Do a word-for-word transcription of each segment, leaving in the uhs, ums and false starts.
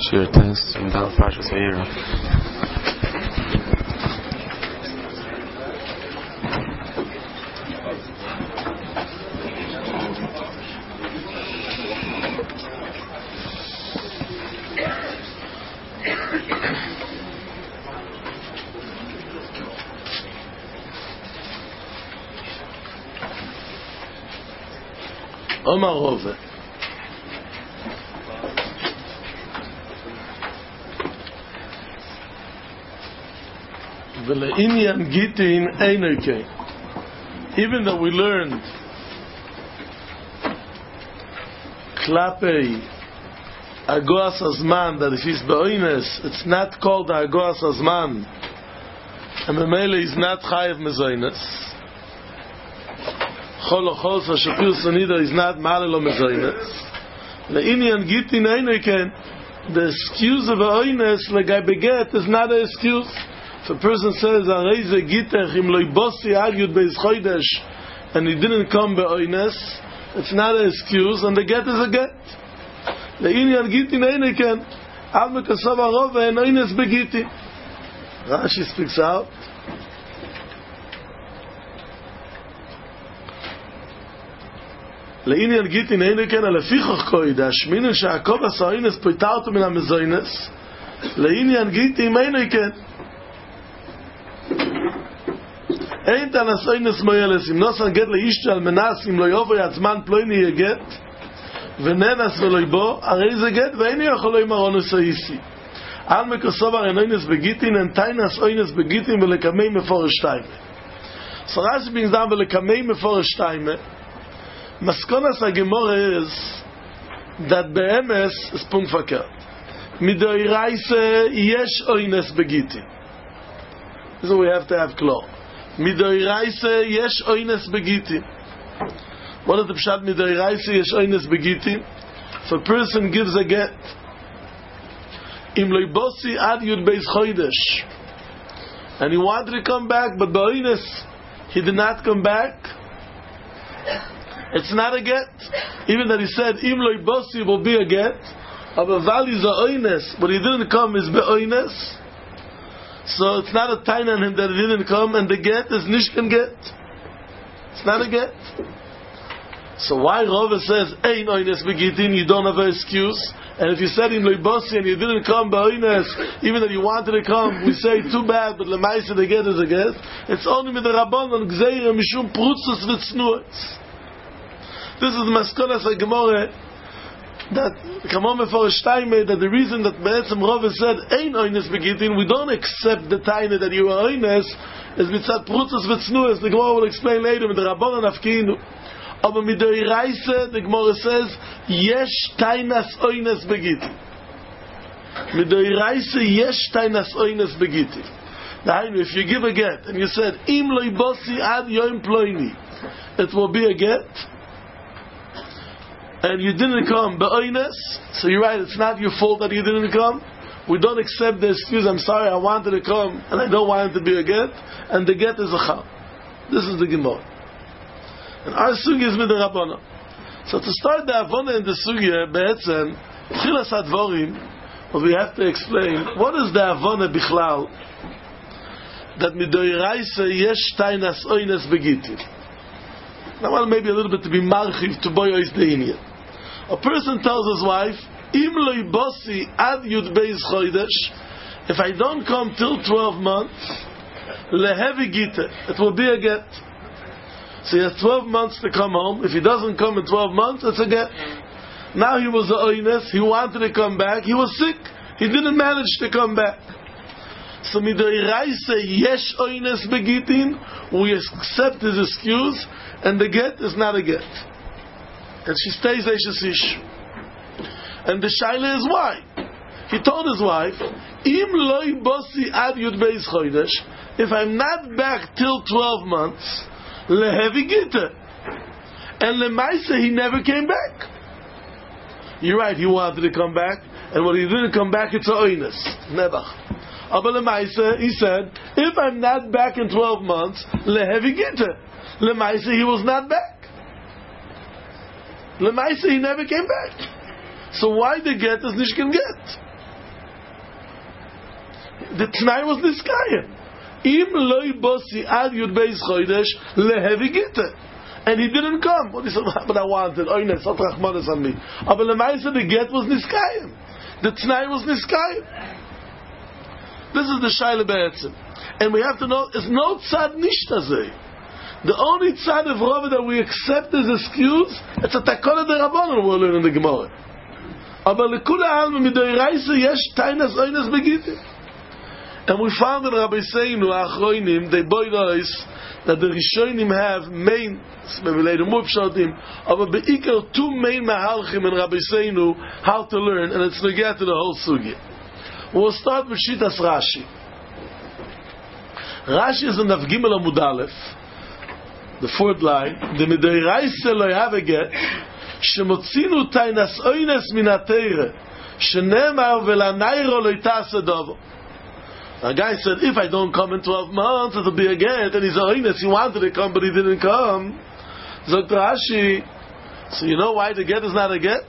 Shir Test in Dal Parshas Vayera. Omar Rove. V'le'inyan gitin einokei. Even though we learned Klapei Agoas Azman that if he's be'oines, it's not called Agoas Azman, and Memele is not Chayev Mezoines. Chol ochol so shapir sonida is not malelo mezoines. Le'inyan gitin einokei. The excuse of be'oines legay beget is not an excuse. If a person says, "Areize gitech im lo bosi ad yud beis chodesh," and he didn't come be'oines, it's not an excuse, and the get is a get. Le'inyan gitin einokei al mekasav harov ve'en oines begitin. Rashi speaks out. לעניין גיטין אין כן לפיכך קוידש מינן שעקב הסאינס פויטרט מן המזוינס לעניין גיטין אין כן אין תנסוינס מוילס אם נוסן גט לאישת על מנס אם לא יובו יצמן פלויני יגט וננס ולא יבוא הרי זה גט ואין יכול למרונוס האיסי על מקוסוב הרנוינס בגיטין אין תיינס אוינס בגיטין ולקמי מפורש טיימה סרש בנזם ולקמי מפורש טיימה. Maskonas HaGemorah is that be'emes is punkt verkehrt. Midoiraise yesh oines begitin. So we have to have klar. Midoiraise yesh oines begitin. What is the pshat midoiraise yesh oines begitin? If a person gives a get, im lo bosi ad yud beis chodesh, and he wanted to come back, but be'oines he did not come back, it's not a get. Even that he said im lo bosi will be a get, aber val is a oines, but he didn't come is be'oines, so it's not a taina on him that he didn't come, and the get is nishkan get. It's not a get. So why Rove says ein oines begitin, you don't have an excuse, and if you said im lo bosi and you didn't come be'oines, even that you wanted to come, we say too bad, but lemaisa the get is a get. It's only with the rabbanon gzeira mishum prutzus v'tznuos. This is the Maskonas HaGemorah that Kamon Meforish Taime, that the reason that Be'etzem Rove said Ein Oines Begitin, we don't accept the Taime that you are Oines, is mitzat Prutzos V'tznuos. The Gemara will explain later with the Rabbanon Afkinu. Aber Midoiraise, the Gemara says Yesh Tainas Oines Begitin. Midoiraise Yesh Tainas Oines Begitin. Now, if you give a get and you said Im Lo Bosi Ad Yom Ploini, it will be a get. And you didn't come be'oines, so you're right, it's not your fault that you didn't come. We don't accept the excuse, I'm sorry, I wanted to come, and I don't want it to be a get, and the get is a chal. This is the Gemara. And our sugya is with the Rabbana. So to start the Avona in the sugya, be'etzem, chilas advorim, we have to explain, what is the Avona bichlal, that midoiraise yesh tainas oines begitin. Now, well, maybe a little bit to be marchiv to boyois the Indian. A person tells his wife, Im lo bosi ad yud beis chodesh, if I don't come till twelve months, lehevi gite, it will be a get. So he has twelve months to come home. If he doesn't come in twelve months, it's a get. Now he was a oines, he wanted to come back, he was sick, he didn't manage to come back. So midoiraise yesh oines begitin, we accept his excuse, and the get is not a get. And she stays Eishes Ish. And the shaila is why. He told his wife, Im loy bosi ad yud beis chodesh, if I'm not back till twelve months, lehevi gita. And lemaisa, he never came back. You're right, he wanted to come back, and when he didn't come back, it's a oines. Never. Aber lemaisa, he said, if I'm not back in twelve months, lehevi gita. Lemaisa, he was not back. Lemaisa, he never came back. So why the get is nishkan get? The Tnai was Niskayim. Im loy bosi ad yud beis chodesh lehevi gita. And he didn't come. What he said, but I wanted. Oh, yes, not Rachmanis on me. But the Maisa, the get was Niskayim. The Tnai was Niskayim. This is the Shaila Be'etzim. And we have to know, it's no tzad nishtazeh. The only tzad of Rava that we accept as excuse, it's a takona de Rabbanon we're learning in the Gemara. Aber lekula alma midoiraisa yesh tainas oinas begitim. And we found in Rabbi Seinu, Achroinim, they boy us that the Rishonim have main, maybe later more pshatim, but beikar two main mahalchim in Rabbi Seinu, how to learn, and it's negate to the whole sugi. We'll start with Shitas Rashi. Rashi is in Naf Gimel Amud Aleph, the fourth line, the midoiraisa lo have a get, shemotzinu tainas oines min hateire, shenemar velanayro lo itase dovo. A guy said, if I don't come in twelve months, it'll be a get. And he's a hoiness. He wanted to come, but he didn't come. Zok Rashi. So you know why the get is not a get?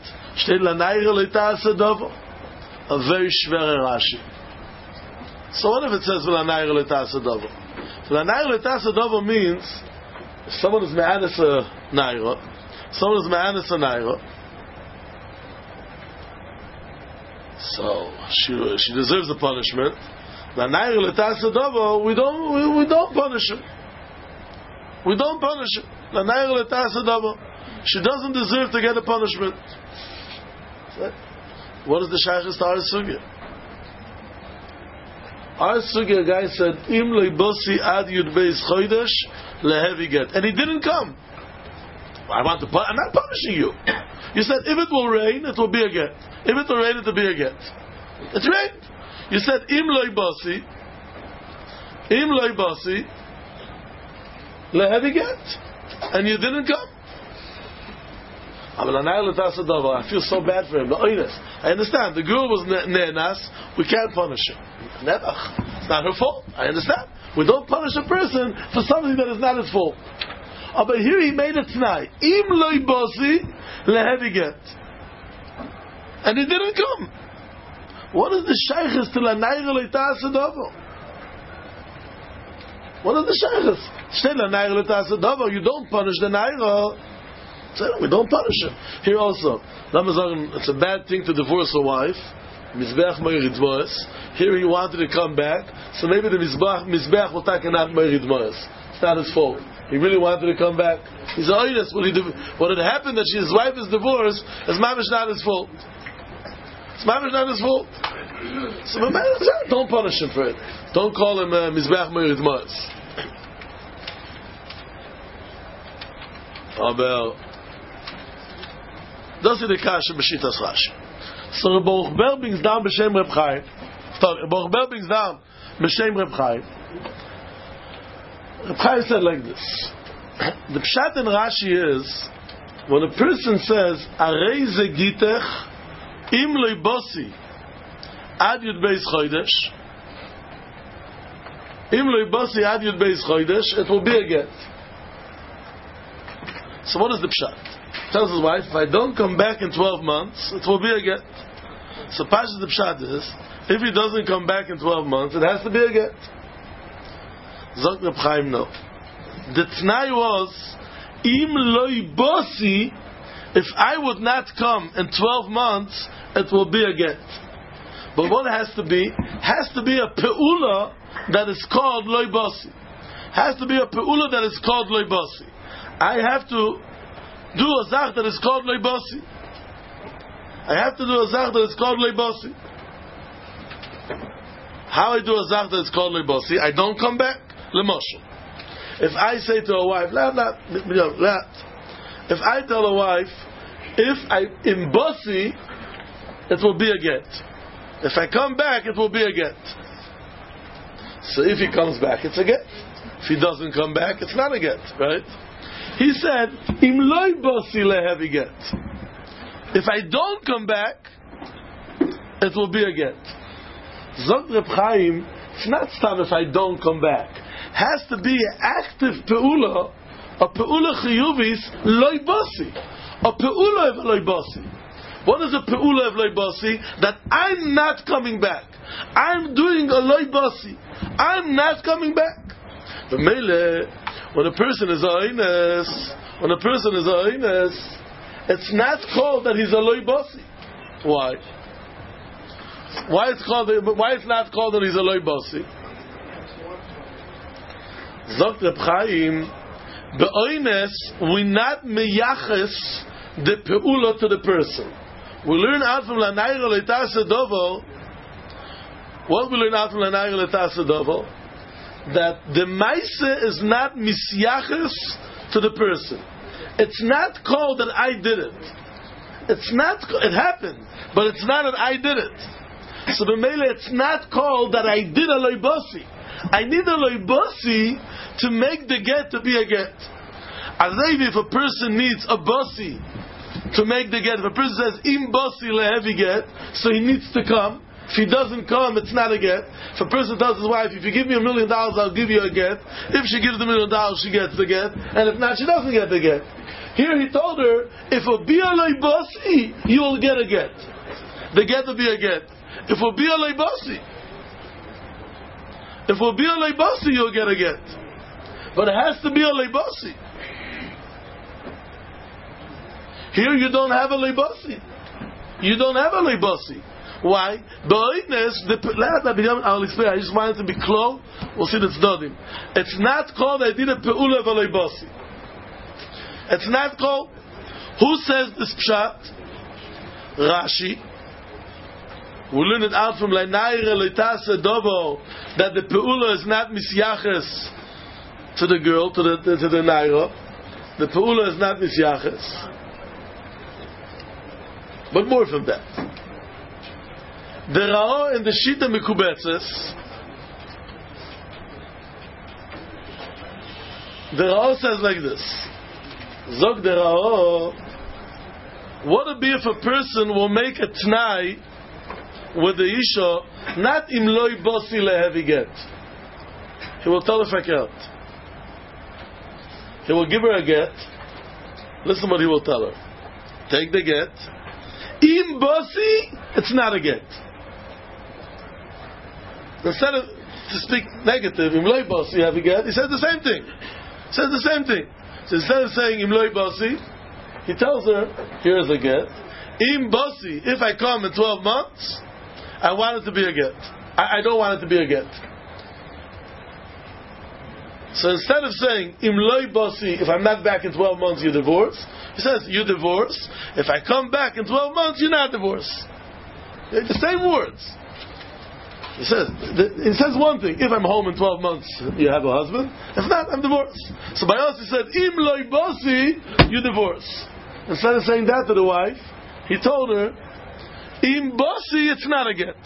A very shvere Rashi. So what if it says V'lanayre l'tasa dovo? V'lanayre l'tasa dovo means if someone is me'anis a naira, someone is me'anis a naira, so she, she deserves the punishment. We don't, we, we don't punish him. We don't punish him. She doesn't deserve to get a punishment. What is the shaykhis to our sugya? Our sugya, guy said, Im leibosi ad yud beis chodesh lehevi get. And he didn't come. I want to pun- I'm not punishing you. You said, if it will rain, it will be a get. If it will rain, it will be a get. It rained. You said im loy basi, im loy basi, lehevi get, and you didn't come. I feel so bad for him. I understand. The girl was ne'enas. We can't punish her. It's not her fault. I understand. We don't punish a person for something that is not his fault. Oh, but here he made a t'nai. Im loy basi, lehevi get, and he didn't come. What is the shaykhis to lanayre l'itase dovo? What is the shaykhis? Shtei lanayre l'itase dovo. You don't punish the naira. We don't punish him. Here also, it's a bad thing to divorce a wife. Mizbeach me'erid moes. Here he wanted to come back, so maybe the mizbeach mizbeach will take not me'erid moes. It's not his fault. He really wanted to come back. He's honest. What had happened that his wife is divorced is mamish not his fault. It's mamish not his fault. So don't punish him for it. Don't call him mizbeach me'erid moes. Aber das ist die Kasche b'shitas Rashi. So Rebbe Ochber brings down b'shem Reb Chaim. Rebbe Ochber brings down b'shem Reb Chaim. Reb Chaim said like this. The pshat in Rashi is when a person says Arei ze gitech im lo bosi ad yud beis chodesh, im lo bosi ad yud beis chodesh, it will be a get. So what is the pshat? Tells his wife, if I don't come back in twelve months, it will be a get. So Pashas the pshat is, if he doesn't come back in twelve months, it has to be a get. Zok Reb Chaim no. The t'nai was, im loy bosi, if I would not come in twelve months, it will be a get. But what has to be? Has to be a pe'ula that is called loy bosi. Has to be a pe'ula that is called loy bosi. I have to do a zach that is called loy bosi. I have to do a zach that is called loy bosi. How I do a zach that is called loy bosi? I don't come back. L'moshel. If I say to a wife, la, la, la, if I tell a wife, if I in bosi, it will be a get. If I come back, it will be a get. So if he comes back, it's a get. If he doesn't come back, it's not a get, right? He said, "Im loy bosi lehevi get." If I don't come back, it will be a get. Zok Reb Chaim, it's not stam if I don't come back. Has to be an active peula, a peula chiyuvis loy bosi, a peula of loy bosi. What is a pe'ula of loy basi? That I'm not coming back. I'm doing a loy basi. I'm not coming back. The mele, when a person is a oines, when a person is a oines, it's not called that he's a loy basi. Why? Why it's called? Why it's not called that he's a loy basi? Zokt Reb Chaim, be'oines we not meyaches the peula to the person. We learn out from Lanayra Letasa Dovo. What we learn out from Lanayra Letasa Dovo? That the Maise is not misyaches to the person. It's not called that I did it. It's not. It happened, but it's not that I did it. So b'meile, it's not called that I did a loy basi. I need a loy basi to make the get to be a get. As if a person needs a basi to make the get, if a person says im basi lehevi get, so he needs to come. If he doesn't come, it's not a get. If a person tells his wife, if you give me a million dollars, I'll give you a get. If she gives the million dollars, she gets the get. And if not, she doesn't get the get. Here he told her, if a be a loy basi, you will get a get. The get will be a get. If a be a loy basi, if a be a loy basi, you'll get a get. But it has to be a loy basi. Here you don't have a loy basi. You don't have a loy basi. Why? The I'll explain. I just wanted to be close. We'll see the tzdodim. It's not called I did a pe'ula of a loy basi. It's not called. Who says this pshat? Rashi. We learn it out from Lanayra Letasa Dovo that the pe'ula is not misyaches to the girl, to the to the naira. The pe'ula is not misyaches. But more from that. The Ra'ah and the Shita Mekubetzes, the Ra'ah says like this. Zog the Ra'ah, what would be if a person will make a t'nai with the Isha, not im loy basi lehevi get. He will tell her fakert. He will give her a get. Listen what he will tell her. Take the get. Im basi, it's not a get. Instead of to speak negative, im loy basi, you have a get, he says the same thing. He says the same thing. So instead of saying im loy basi, he tells her, here's a get. Im basi, if I come in twelve months, I want it to be a get. I, I don't want it to be a get. So instead of saying im loy basi, if I'm not back in twelve months, you divorce. He says you divorce. If I come back in twelve months, you're not divorced. They're the same words. He says he says one thing. If I'm home in twelve months, you have a husband. If not, I'm divorced. So by us, he said im loy basi, you divorce. Instead of saying that to the wife, he told her im basi, it's not a get.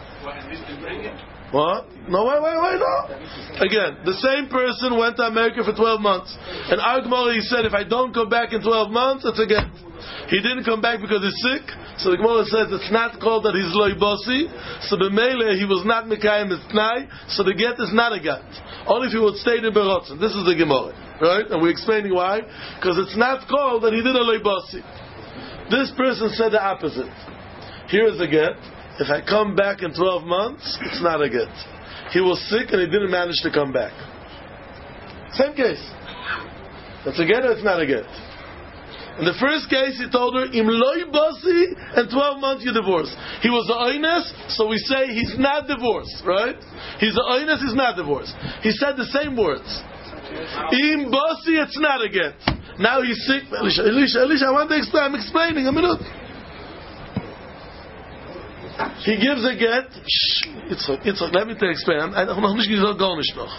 What? No, wait, wait, wait, no. Again, the same person went to America for twelve months. And our Gemara, he said, if I don't come back in twelve months, it's a get. He didn't come back because he's sick. So the Gemara says it's not called that he's loy basi. So the Mele, he was not Mekayim his Tnai. So the get is not a get. Only if he would stay in Berotzen. This is the Gemara. Right? And we're explaining why. Because it's not called that he did a loy basi. This person said the opposite. Here is a get. If I come back in twelve months, it's not a get. He was sick and he didn't manage to come back. Same case. It's a get or it's not a get? In the first case, he told her, im loy basi, and twelve months you divorce. He was a oines, so we say he's not divorced, right? He's a oines, he's not divorced. He said the same words. Im basi, it's not a get. Now he's sick. Elisha, Elisha, Elisha, I want to explain. I'm explaining. A minute. He gives a get. Shh, it's it's let me explain. I don't know noch.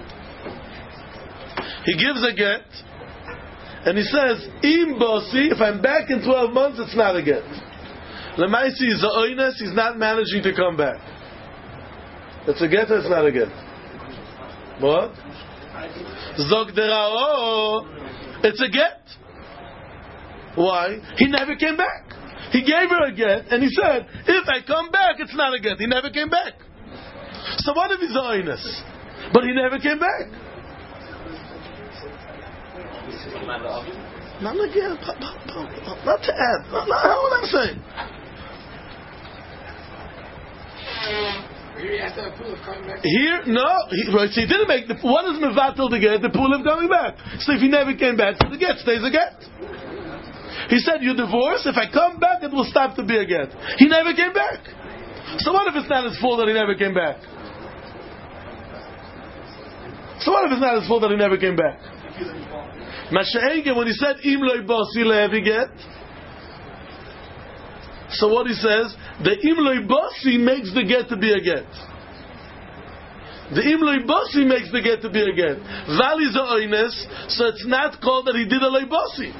He gives a get, and he says, "Im basi, if I'm back in twelve months, it's not a get." Lemaisi is a oines. He's not managing to come back. It's a get or it's not a get? What? Zog derao. It's a get. Why? He never came back. He gave her a get, and he said, if I come back, it's not a get. He never came back. So what if he's a oines? But he never came back. Not again. Not to add. Not, not what I'm saying. Here he has to have a pool of coming back. Here, no. He, right, so he didn't make the. What is mevatel the get? The pool of coming back. So if he never came back, so the get stays a get. He said, "You divorce. If I come back, it will stop to be a get." He never came back. So what if it's not his fault that he never came back? So what if it's not his fault that he never came back? Masha'enke, when he said im loy bosi lehevi get, so what he says, the im loy bosi makes the get to be a get. The im loy bosi makes the get to be a get. Val is a oines, so it's not called that he did a loy bosi.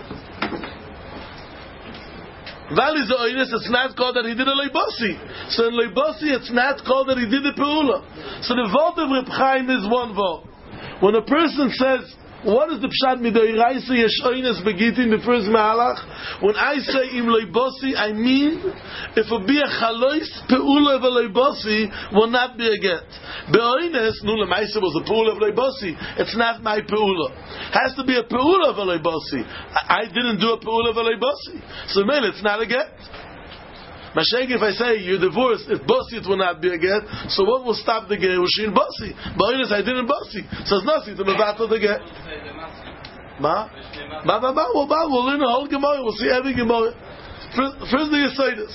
Val is a oines, it's not called that he did a loy bosi. So in loy bosi, it's not called that he did the peula. So the vote of Reb Chaim is one vote. When a person says, what is the pshat midoiraisa yesh oines begitin the first mahalach? When I say im loy bosi, I mean if it be a chalois peula of a loy bosi will not be a get. Beoines nu lemaisa was a peula of loy bosi. It's not my peula. Has to be a peula of a loy bosi. I, I didn't do a peula of a loy bosi, so man, it's not a get. Mashayk, if I say you're divorced, if bosi it will not be a get, so what will stop the get? Ushin bosi. Beoines I didn't bosi, so it's nothing to mevatel the get. Ma? Ma, ma, ma, we'll, we'll learn the whole Gemara, we'll see every Gemara. First, first the Yesodis.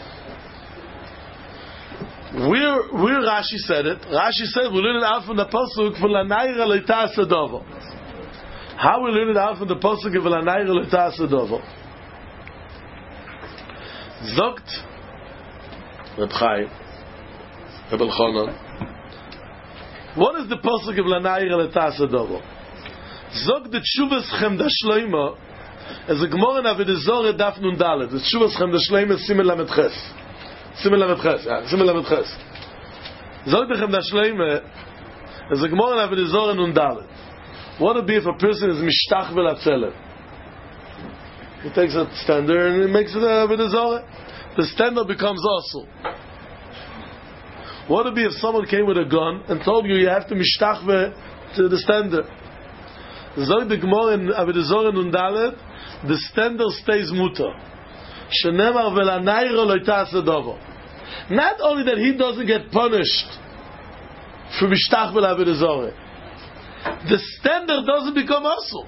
Where, where Rashi said it, Rashi said, we learn it out from the Pasuk, V'lanayra le'ta sedovo. How we learn it out from the Pasuk, V'lanayra le'ta sedovo? Zogt, Reb Chaim, Reb Elchanan. What is the Pasuk of V'lanayra le'ta sedovo? Zog the Tshuvas Chemda Shleima as a Gemara in Avodah Zarah Daf Nun Dalet. The Tshuvas Chemda Shleima is Simon Lamed Ches. Simon Lamed Ches. Yeah, Simon Lamed Ches. Zog the Chemda Shleima as a Gemara in Avodah Zarah Nun Dalet. What would be if a person is Mishtach V'Latzelet? He takes a stander and he makes it Avodah Zarah. The stander becomes also. What would be if someone came with a gun and told you you have to Mishtach to the stander? Zog the Gemara in Avodah Zarah Nun Dalet, the stander stays muta. Shenemar v'lanayra lo ta'aseh dovo. Not only that he doesn't get punished for mishtach v'Avodah Zarah, the stander doesn't become also.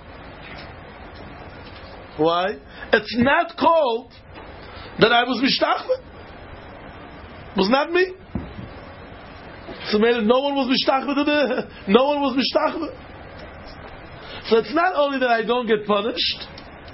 Why? It's not called that I was mishtach. It was not me. So no one was mishtach. No one was mishtach. So it's not only that I don't get punished,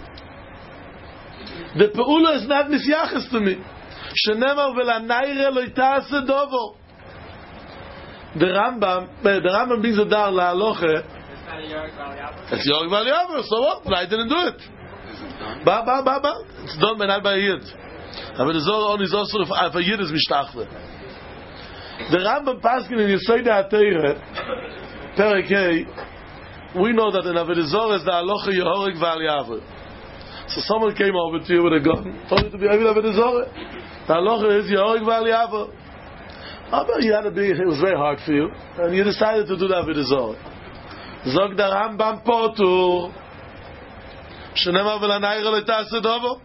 the peula is not nisyachas to me. Shenemar v'lanayra lo ta'aseh dovo. The Rambam, the Rambam brings a dar la'aloche. It's Yorek Bal Yaver, so what? But I didn't do it. Ba, ba, ba, ba. It's done by not by a Yid. But the Zohar only is also if a Yid is mishtachve. The Rambam paskin in Yesod HaTorah, Perek Hey, we know that in Avodah Zarah is the halacha Yorek Bal Yaver. So someone came over to you with a gun, told you to be Avodah Zarah. The halacha is Yorek Bal Yaver. But you had to be, it was very hard for you, and you decided to do the Avodah Zarah. Zog der Rambam potur, shenemar v'lanayra lo ta'aseh dovo.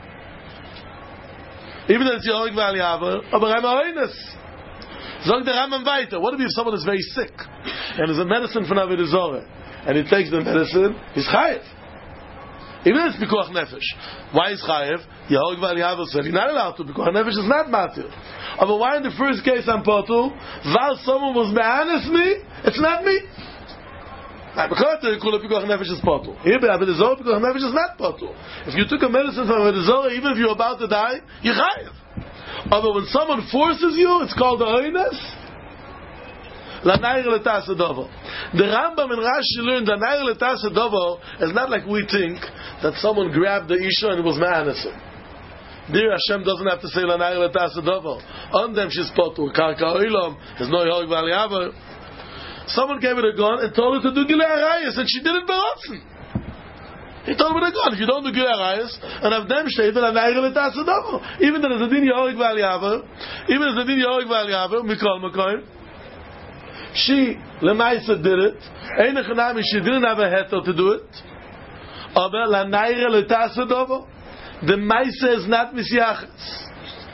Even though it's Yorek Bal Yaver, aber I'm a hoines. Zog der Rambam weiter. What if someone is very sick, and there's a medicine for Avodah Zarah, and he takes the medicine, he's chayev. Even if it's Pikuach Nefesh. Why is chayev? Yorek Bal Yaver said he's not allowed to. Pikuach Nefesh is not matir. But why in the first case I'm potur? While someone was me'anis me, it's not me. Because the Kula Pikuach Nefesh is potur. Here, Avodah Zarah Pikuach Nefesh is not potur. If you took a medicine from Avodah Zarah, even if you're about to die, you're chayev. But when someone forces you, it's called a hoines. L'nayr l'ta'aseh dovo. The Rambam and Rashi learned that l'nayr l'ta'aseh dovo is not like we think that someone grabbed the isha and it was me'anis him. There Hashem doesn't have to say l'nayr l'ta'aseh dovo. On them she's potur. Karka oilom is no Yorek Bal Yaver. Someone gave her a gun and told her to do Gilei Arayos, and she did it beratzen. He told her with a gun, if you don't do Gilei Arayos, and have them shtei l'nayr l'ta'aseh dovo. Even though there's a din Yorek Bal Yaver, even if there's a din Yorek Bal Yaver, mikol makoim, she, Lemaisa, did it. Einach Nami, she didn't have a heter to do it. Aber la naira le tasa dovo. The Maisa is not misyachas.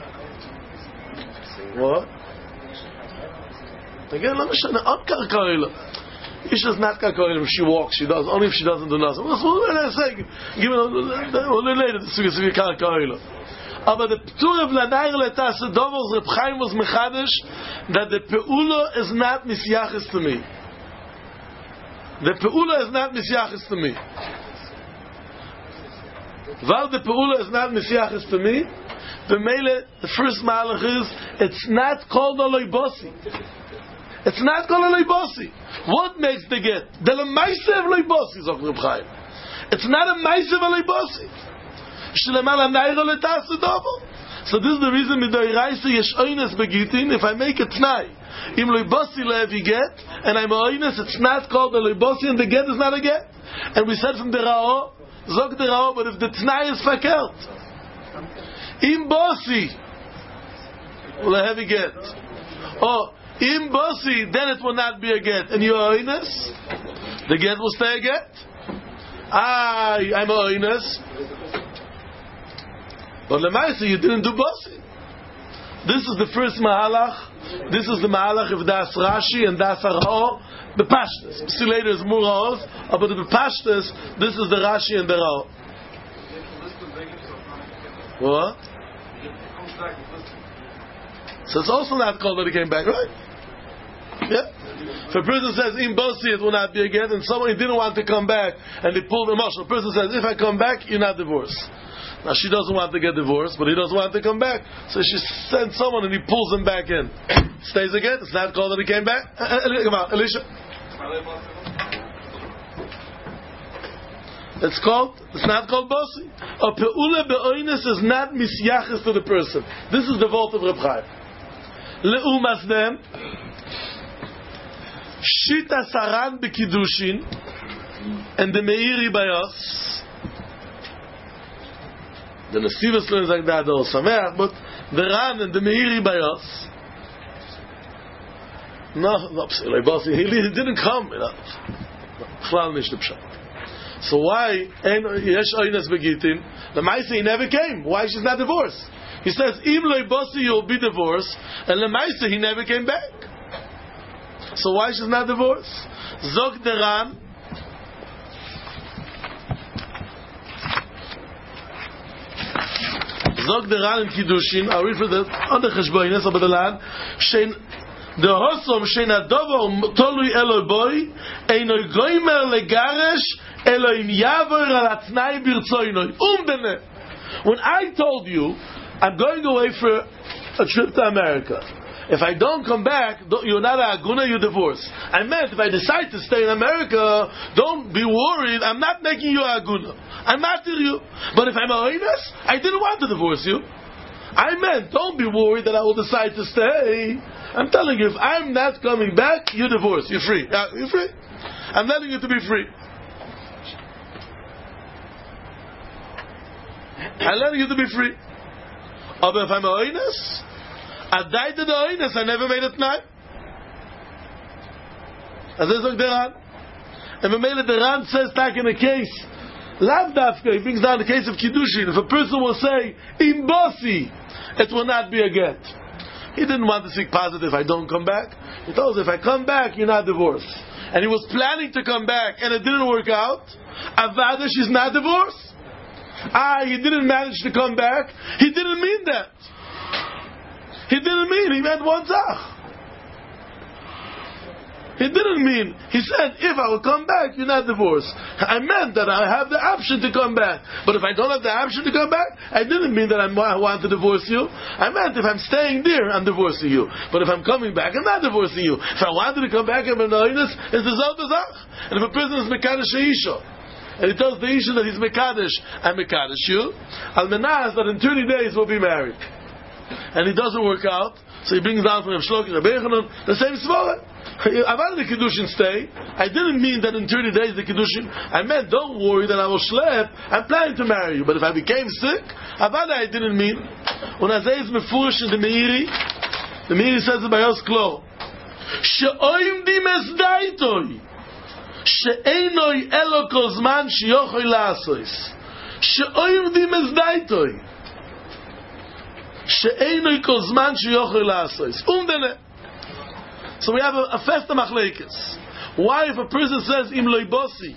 What? Again, let me show you. On karkoila. Isha is not karkoila if she walks, she does. Only if she doesn't do nothing. What did I say? Give it a little later. This is a karkoila. But the Ptur of la naira le tasa dovo, Reb Chaim was mechadish that the peula is not misyachas to me. The peula is not misyachas to me. While the peula is not misyachas to me, the mele, the first malach is, it's not called a loibossi. It's not called a loibossi. What makes the get? The lemaisev loibossi, zok Reb Chaim. It's not a maisev loibossi. Shlemal anayro letasa dovo. So this is the reason midoiraisa yesh oines begitin. If I make a tnai, im loibossi levi get, and I'm oines, it's not called a loibossi, and the get is not a get. And we said from the Rao, zok the Rao, but if the tnai is fakert, im bossi levi get, or im bossi, then it will not be a get, and you are oines, the get will stay a get. I, I'm oines. But lemaisa, you didn't do bosi. This is the first mahalach. This is the mahalach of Das Rashi and Das Rao. The Pashtas. See later is more Raos, but the Pashtas, this is the Rashi and the Rao. What? So it's also not called that he came back, right? Yeah. If a person says in bosi it will not be again, and someone didn't want to come back, and they pulled him off. So a person says, if I come back, you're not divorced. Now she doesn't want to get divorced, but he doesn't want to come back. So she sends someone and he pulls him back in. Stays again. It's not called that he came back. Come on, Elisha. It's called. It's not called bosi. A peula be'oines is not misyachas to the person. This is the vault of Reb Chaim. Leumas them. Shita saran bekiddushin and the meiri bayos. The Nesivas learns like that, the Sameach, but the Ran and the Meiri Bayos. No, no, he didn't come. So why? Yesh Oynes Begitin. The Maisa he never came. Why she's not divorced? He says, Im loy bosi you'll be divorced, and the Maisa he never came back. So why she's not divorced? Zog the Ran. Zog the Ran in Kiddushin, I'll read for the other Cheshboines of the land. Shein the Hosom Shein Adovo Tolui Eloi Boy Einoi Goimer Legaresh Elohim Yavor Al Atnai Birtzoinoi Umbene. When I told you I'm going away for a trip to America, if I don't come back, you're not a aguna, you're divorced. I meant if I decide to stay in America, don't be worried, I'm not making you a aguna. I'm after you. But if I'm a oines, I didn't want to divorce you. I meant, don't be worried that I will decide to stay. I'm telling you, if I'm not coming back, you're divorced. You're free. Uh, you're free. I'm letting you to be free. I'm letting you to be free. But if I'm a oines, I died to the oines, I never made it night. As is the Ran. And we made it, the Ran says back in a case, Lav Dafka, he brings down the case of Kiddushin. If a person will say, in bosi, it will not be a get. He didn't want to speak positive, I don't come back. He told us, if I come back, you're not divorced. And he was planning to come back, and it didn't work out. Avada, she's not divorced. Ah, he didn't manage to come back. He didn't mean that. He didn't mean, he meant one zach. He didn't mean, he said, if I will come back, you're not divorced. I meant that I have the option to come back. But if I don't have the option to come back, I didn't mean that I want to divorce you. I meant if I'm staying there, I'm divorcing you. But if I'm coming back, I'm not divorcing you. If I wanted to come back, I'm in the oinus, it's the Zot Zach. And if a person is Mekadosh Isha, and he tells the Isha that he's Mekadosh, I'm Mekadosh you, Al-Menaz that in thirty days we'll be married. And it doesn't work out, so he brings down from him Shloki Rabbi Yochanan the same svara. I wanted the Kiddushin stay. I didn't mean that in thirty days the Kiddushin. I meant don't worry that I will schlep. I'm planning to marry you. But if I became sick, Avada I didn't mean. When I say it's mefurish in the Meiri, the Meiri says it by us klo. She'oim di mesdaitoi. she'enoi elo kozman sheyochoi la'asois she'oivdim ez daitoi she'enoi kozman sheyochoi la'asois umdene. So we have a, a festa machlekes. Why, if a person says im loibosi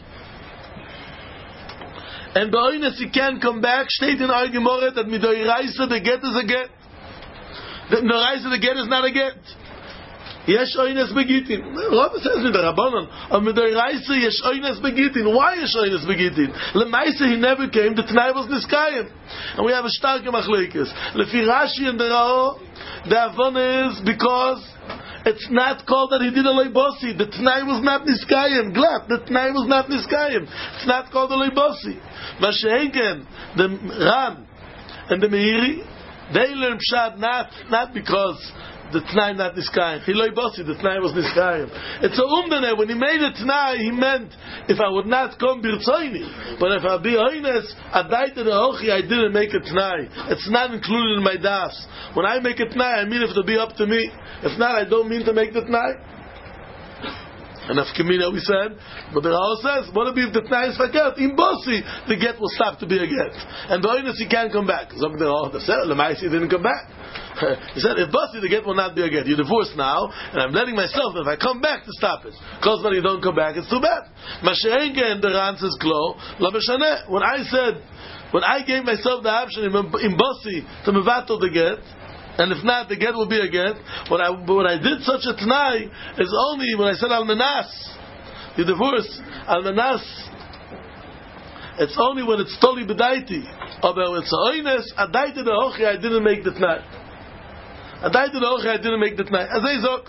and be'oines he can't come back, steht in our Gemara that midoiraisa the get is a get, the midoiraisa the get is not a get. Yesh oines begitin. Rabbi says with the Rabbanon, on midoiraisa yesh oines begitin. Why yesh oines begitin? Lemaisa he never came. The Tanai was niskayim, and we have a starke machlekes. Lefi Rashi and the Rao, the avon is because it's not called that he did a loibosi. The Tanai was not niskayim. Glad the Tanai was not niskayim. It's not called a loibosi. Mashenken, the Ran and the Meiri, they learn pshat not not because the Tanai not niskayim. He loibosi. The Tanai was niskayim. It's a umdane. When he made a Tanai, he meant if I would not come birtzoini, but if I be honest, I died to the hochi. I didn't make a Tanai. It's not included in my das. When I make a Tanai, I mean if it will be up to me. If not, I don't mean to make the Tanai. And Afkamina we said, but the Rao says, what if the Tanai is fakert? In Bosi, the get will stop to be a get. And the honest, he can't come back. So the Rao said, Lemaisi didn't come back. He said, if Bosi, the get will not be a get. You're divorced now, and I'm letting myself, if I come back to stop it. Because when you don't come back, it's too bad. Mashenke and the Ran says, Klo, La Meshane. When I said, when I gave myself the option in Bosi to mevatel the get, and if not, the get will be a get. When I when I did such a Tanai is only when I said almanas, the divorce almanas. It's only when it's totally bedaiti. But it's oines adaiti the hochi. I didn't make the Tanai. Adaiti the hochi. I didn't make the Tanai. As I zok,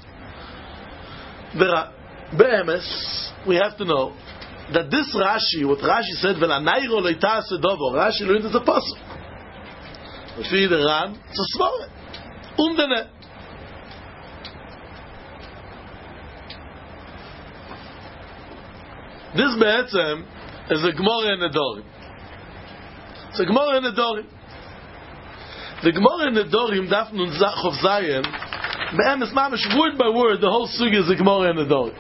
the be'emes, we have to know that this Rashi, what Rashi said, v'lanayro leita sedovo. Rashi learned as a puzzle. If you the Ran, it's a small. Umdene. This be'etzem is a Gemara in Nedorim. It's a Gemara in Nedorim. The Gemara in Nedorim, Daf Nun Chov Zayin, be'emes mamish, word by word, the whole sugi is a Gemara in Nedorim.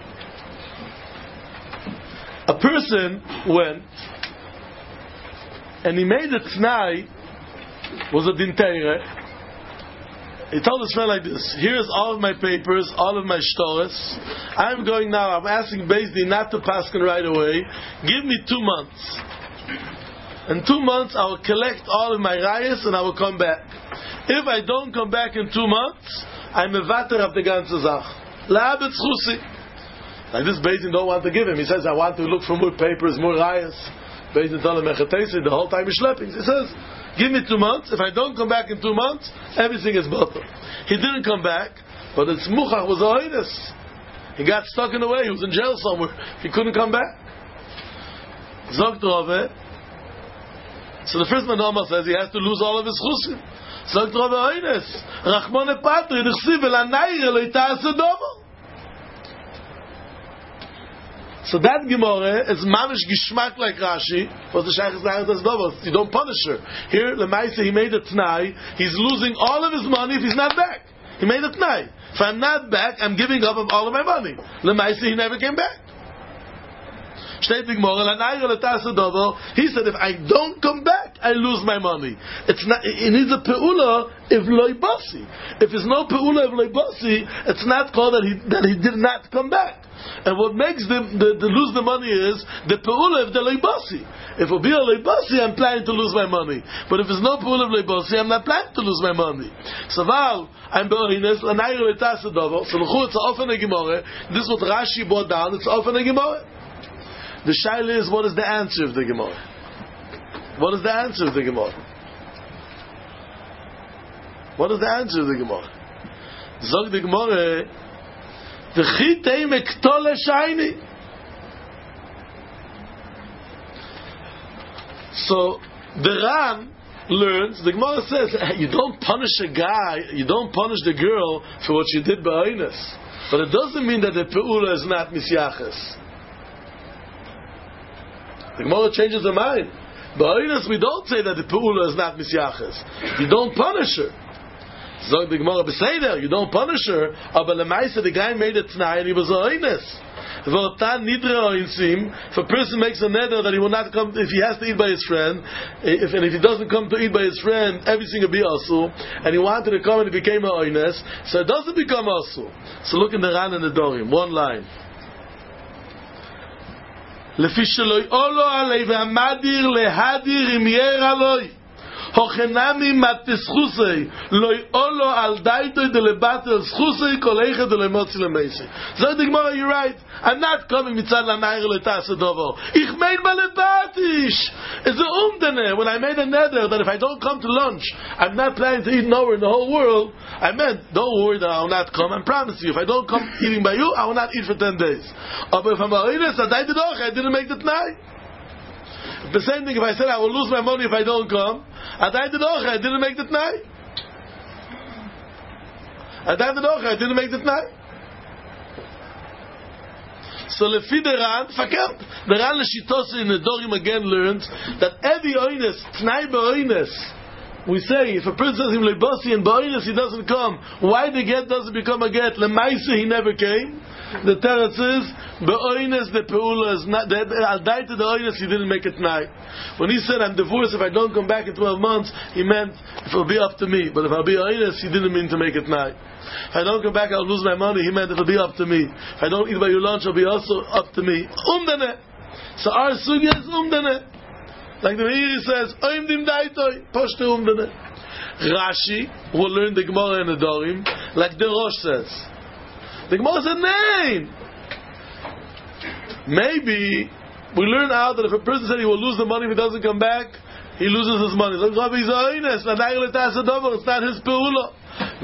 A person went and he made a Tanai, was a dinteire. He told his friend like this: here's all of my papers, all of my shtoris. I'm going now. I'm asking Beis Din not to paskin right away. Give me two months. In two months, I will collect all of my rayas and I will come back. If I don't come back in two months, I'm a vater of the ganze Zach. La'abet chusi. Like this, Beis Din don't want to give him. He says, I want to look for more papers, more rayas. Beis Din told him, the whole time he's schlepping. He says, give me two months. If I don't come back in two months, everything is bottled. He didn't come back, but its muchach was a hoinus. He got stuck in the way. He was in jail somewhere. He couldn't come back. Zogt Rove. So the first Manoma says he has to lose all of his chusim. Zogt Rove hoinus. Rachmone patri d'chsiv el anayre leita sedomo. So that Gemara is mamish gishmak like Rashi, but the Shaykh is not as double. You don't punish her. Here, Lemaisa, he made a Tanai. He's losing all of his money if he's not back. He made a Tanai. If I'm not back, I'm giving up all of my money. Lemaisa, he never came back. He said, if I don't come back, I lose my money. It's not. It needs a peula if loibasi. If there's no peula if loibasi, it's not called that he that he did not come back. And what makes them the, the lose the money is the peula of the loibasi. If it be a loibasi, I'm planning to lose my money. But if there's no peula of loibasi, I'm not planning to lose my money. So now I'm be'orines l'nayir l'tasadovo. So l'chu it's often a gemara. This is what Rashi brought down. It's often a gemara. The shaila is, what is the answer of the Gemara? What is the answer of the Gemara? What is the answer of the Gemara? Zog the Gemara, v'chitei mektole shayni. So the Ran learns, the Gemara says, you don't punish a guy, you don't punish the girl for what she did ba'oinus. But it doesn't mean that the pe'ula is not misyaches. The Gemara changes her mind. Ba'oinus, we don't say that the pe'ula is not misyaches. You don't punish her. Zog the Gemara Beseder, you don't punish her, but Lemaisa, the guy made a t'nai and he was a oines. If a person makes a neder that he will not come, if he has to eat by his friend, if, and if he doesn't come to eat by his friend, everything will be asul, and he wanted to come and it became a oines, so it doesn't become asul. So look in the Ran and the Dorim, one line. לפי שלא יעולו עלי והמדיר להדיר אם ירא עלוי הוכנמי מתסחוסי לא יעולו על דייתו דלבטל סחוסי כל איכת דלמוצי למייסי. זאת הגמרא, you're right. I'm not coming מצד לנעיר לתעשה דובו. Ich mein baletatish. It's a umdene. When I made a nether that if I don't come to lunch, I'm not planning to eat nowhere in the whole world, I meant, don't worry that I will not come. I promise you, if I don't come eating by you, I will not eat for ten days. But if I'm honest, I didn't make the t'nai. The same thing if I said I will lose my money if I don't come, I didn't make the t'nai. I didn't make the t'nai. So lefi the Ran, fakert. The Ran l'shitosi in the Dorim again learns that every oines, t'nai be'oines, we say if a person says him lebasi and be'oines he doesn't come, why the get doesn't become a get? Lemaisa he never came. The teretz is be'oines the peula is not. Al daita the oines he didn't make it t'nai. When he said I'm divorced if I don't come back in twelve months, he meant if it'll be up to me. But if I'll be oines, he didn't mean to make it t'nai. If I don't come back, I'll lose my money. He meant it'll be up to me. If I don't eat by your lunch, it'll be also up to me. Umdane. So our sugya is umdane. Like the Meiri says, Oim dim daitoi, poshte umdane. Rashi will learn the Gemara and the Dorim, like the Rosh says. The Gemara said, name. Maybe we learn out that if a person said he will lose the money if he doesn't come back, he loses his money. It's not his peula.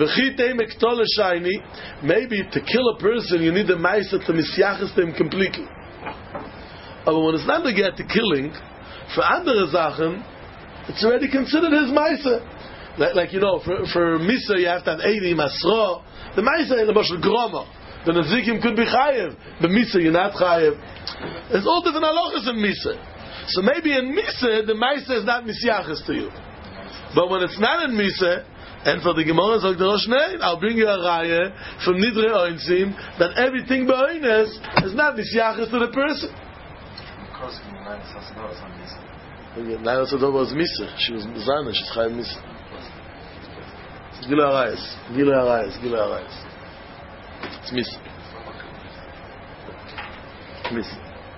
Maybe to kill a person you need the ma'isa to misyachas him completely. But when it's not to get to killing, for andere Sachen, it's already considered his ma'isa. Like, like you know, for for misa you have to have eighty masra. The ma'isa is a groma. The nazikim could be chayev, but misa you're not chayev. There's all different halachas in misa. So maybe in misa the ma'isa is not misyachas to you, but when it's not in misa. And for the Gemara, sagt der Rosh, nein, I'll bring you a raya from Nidre Oinzim that everything be'oines is not misyachas to the person. Because Naila Sasadova is on Misa. Naila Sasadova was Misa. She was Zana, she's Chayim Misa. Gila Arayas. Gila Arayas. Gila Arayas. It's Misa. Misa.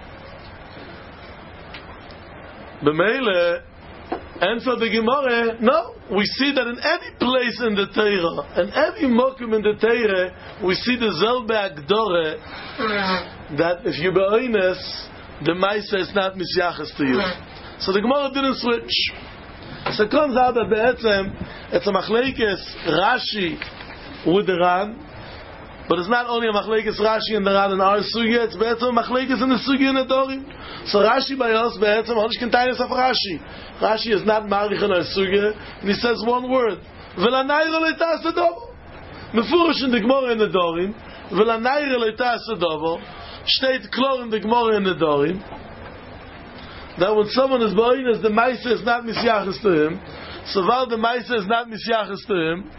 B'meile, and for the Gemara, no, we see that in any place in the Torah, and every mokum in the Torah, we see the Zelbe Agdore, that if you be'oines, the Maisa is not misyachas to you. So the Gemara didn't switch. So it comes out that be'etzem, it's a machlekes Rashi with the Ran, but it's not only a machlekes Rashi and the Ran in our sugya, it's be'etzem machlekes in the sugya in the Dorim. So Rashi by us be'etzem, honish kentaynes of Rashi. Rashi is not marich in our sugya, and he says one word, V'lanayra leitas adovo. Mefurish in the Gemara in the Dorim, V'lanayra leitas adovo, steht klar in the Gemara in the Dorim, that when someone is be'oines, the Maisa is not misyachas to him, so while the Maisa is not misyachas to him,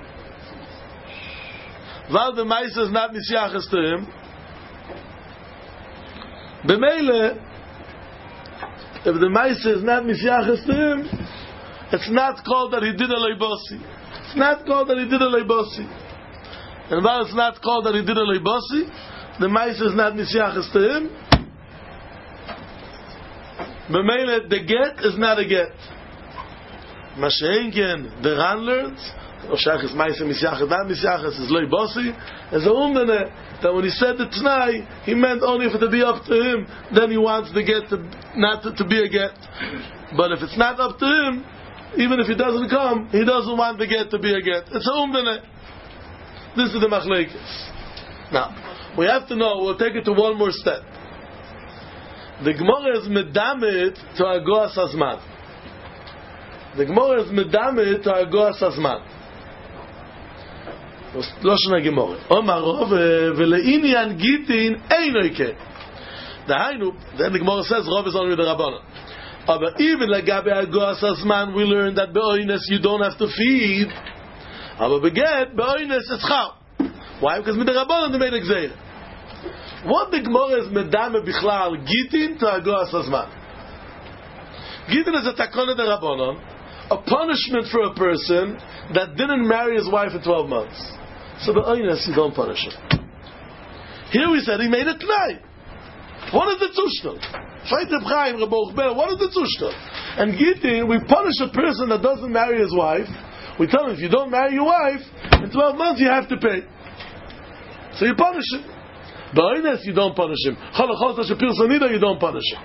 while the Maisa is not misyachas to him, b'meile, if the Maisa is not misyachas to him, it's not called that he did a leibosi. It's not called that he did a leibosi. And while it's not called that he did a leibosi, the Maisa is not misyachas to him, b'meile, the get is not a get. Masheenken, the Ran learns, Oshach is Maisa Misyachas, not Misyachas, is Loi Bossi, as a umdane, that when he said the T'nai, he meant only if it to be up to him, then he wants the get to, not to, to be a get. But if it's not up to him, even if he doesn't come, he doesn't want the get to be a get. It's a umdane. This is the Machlekes. Now, we have to know, we'll take it to one more step. The Gemara is medamit to Agoas Hazman. The Gemara is medamit to Agoas Hazman. Loshen HaGemara. Omar Rov v'le'inyan gitin einoy ke. Dahainu, then the Gemara says Rov is only the Rabbanan. But even legabe Agoas Hazman, we learn that be'oines you don't have to feed. Aber beget, beoines, it's chal. Why? Because with the Rabbanon they made a gzeira. What the Gemara is medame bichlal gitin to agoas hazman. Gitin is a takona de Rabbanon, a punishment for a person that didn't marry his wife for twelve months. So beoines, you don't punish him. Here we said he made a t'nai. What is the tushtal? What is the tushtal? And gitin, we punish a person that doesn't marry his wife. We tell him, if you don't marry your wife, in twelve months you have to pay. So you punish him. Ba'ines, you don't punish him. Chalachot shapir sanida, you don't punish him.